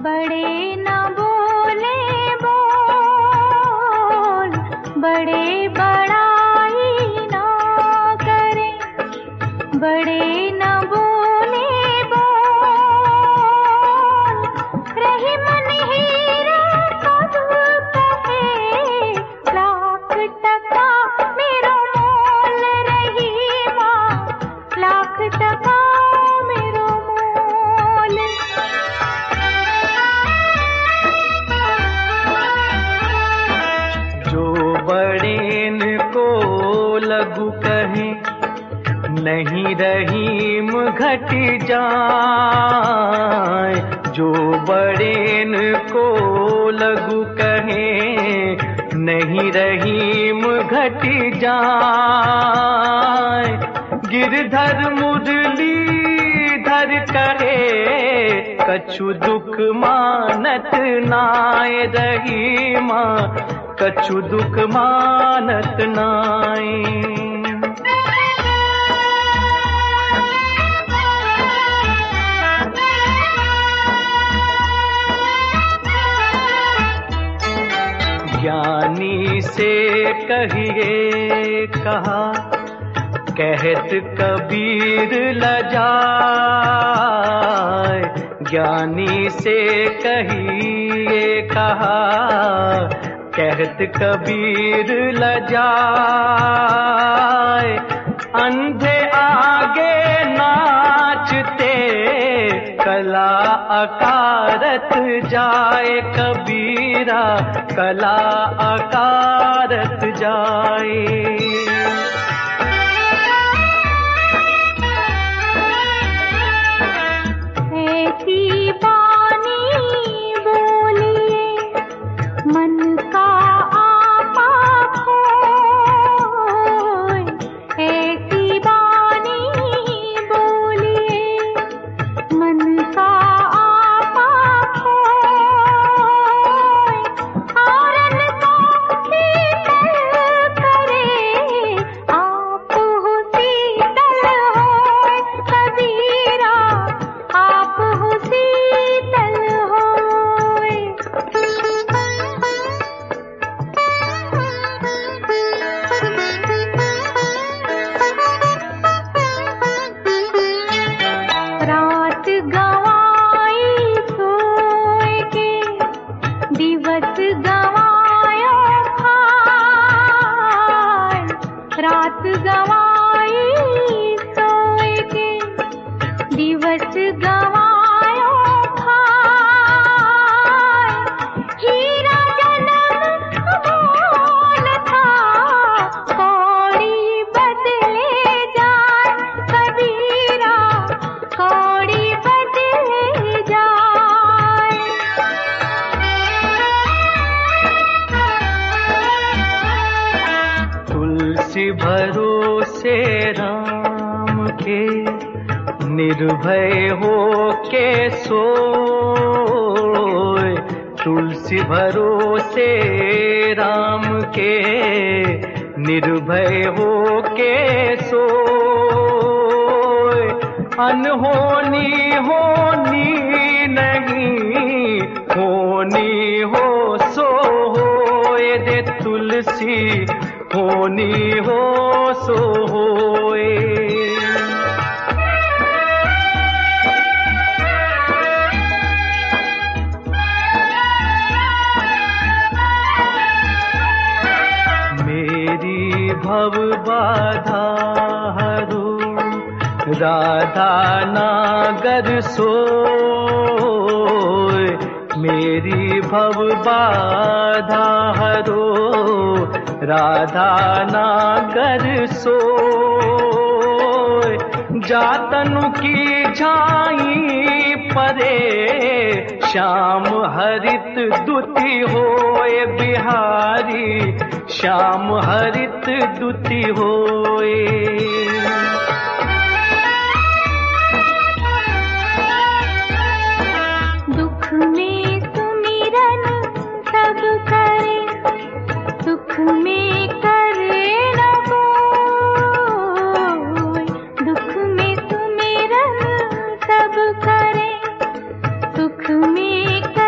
बड़े न बोले बोल, बड़े बड़ाई न करें, बड़े न बोले बोल, रही मन हीरा कब कहे, लाख टका मेरो मोल रही माँ, लाख टका मेरो मोल। जो बड़ेन को लघु कहे, नहीं रहीम घट जाए। जो बड़ेन को लघु कहे, नहीं रहीम घट जाए। गिरधर मुरलीधर कहे, कछु दुख मानत नाय रहीमा, कछु दुख मानत नाय। ज्ञानी से कहिए कहा, कहत कबीर लजाए। ज्ञानी से कहिए कहा, कहत कबीर लजाए। अंधे आगे नाचते, कला अकारत जाए। कबीरा कला अकारत जाए। ऐसी बानी बोलिए, मन का आपा खोए। ऐसी बानी बोलिए, मन का आपा खोए। औरन को शीतल करे, आप हो शीतल होए। कबीरा आप हो शीतल होए। रात गवाई सोए के, दिवस गवायो खाए। रात गवाई सोए के, दिवस गवायो खाए। हीरा जन्म मोल था, कौड़ी बदले जाए। कबीरा कौड़ी बदले जाए। तुलसी भरोसे राम के, निर्भय हो के सोए। तुलसी भरोसे राम के, निर्भय हो के सोए। अनहोनी होनी नहीं, होनी हो सो होए। दे तुलसी होनी हो सो होए। मेरी भव बाधा हरो, राधा नागर सोए। मेरी भव बाधा हरो, राधा नागर सोए। जातनु की झाई परे, श्याम हरित दुति होए। बिहारी श्याम हरित दुति होए। दुख में सुमिरन सब करे, सुख में करे न कोई। दुख में सुमिरन सब करे, सुख में करे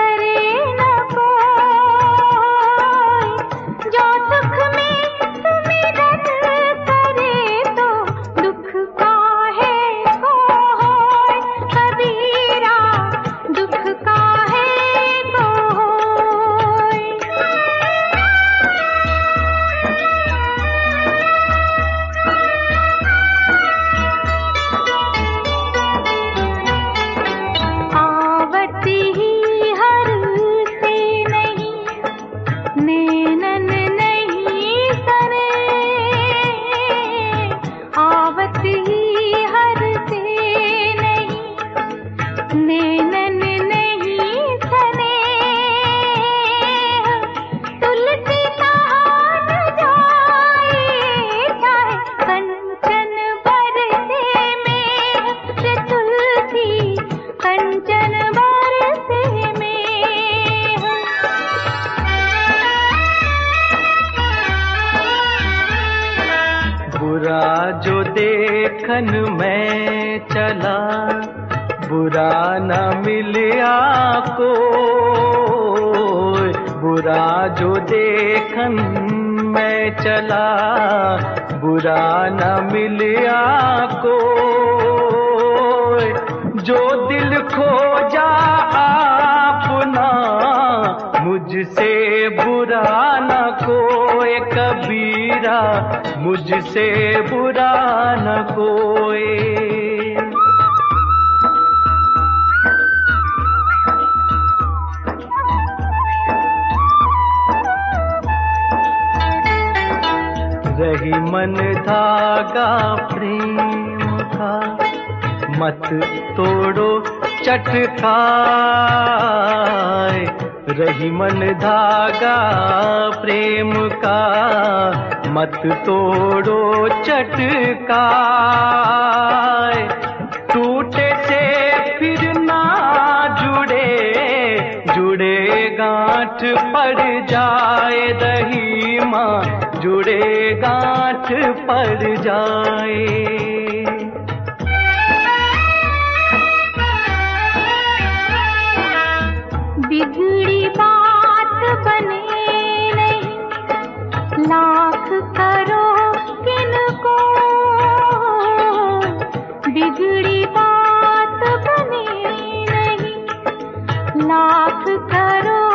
देखन मैं चला, बुरा न मिलिया को, बुरा जो देखन मैं चला, बुरा न मिलिया को। जो दिल खोजा अपना, मुझसे बुरा न कोई कबीरा, मुझसे बुरा न कोई। रही मन धागा प्रेम का, मत तोड़ो चटकाए। रही मन धागा प्रेम का, मत तोड़ो चटकाए। टूटे से फिर ना जुड़े, जुड़े गांठ पड़ जाए। दही माँ जुड़े गांठ पड़ जाए। बिगड़ी बात बने नहीं, लाख करो किनको। बिगड़ी बात बने नहीं, लाख करो